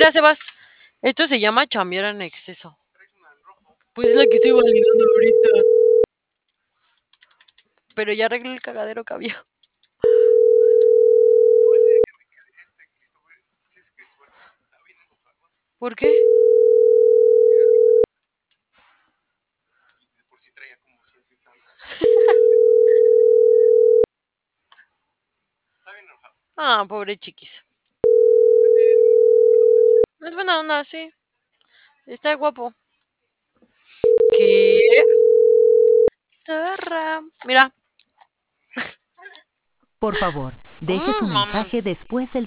mira, Sebas, esto se llama chambear en exceso. Pues es la que estoy validando ahorita. Pero ya arreglé el cagadero que había. ¿Por qué? Ah, pobre chiquis. Es buena onda, sí. Está guapo. ¿Qué? Zorra. Mira. Por favor, deje su Mamá. mensaje después del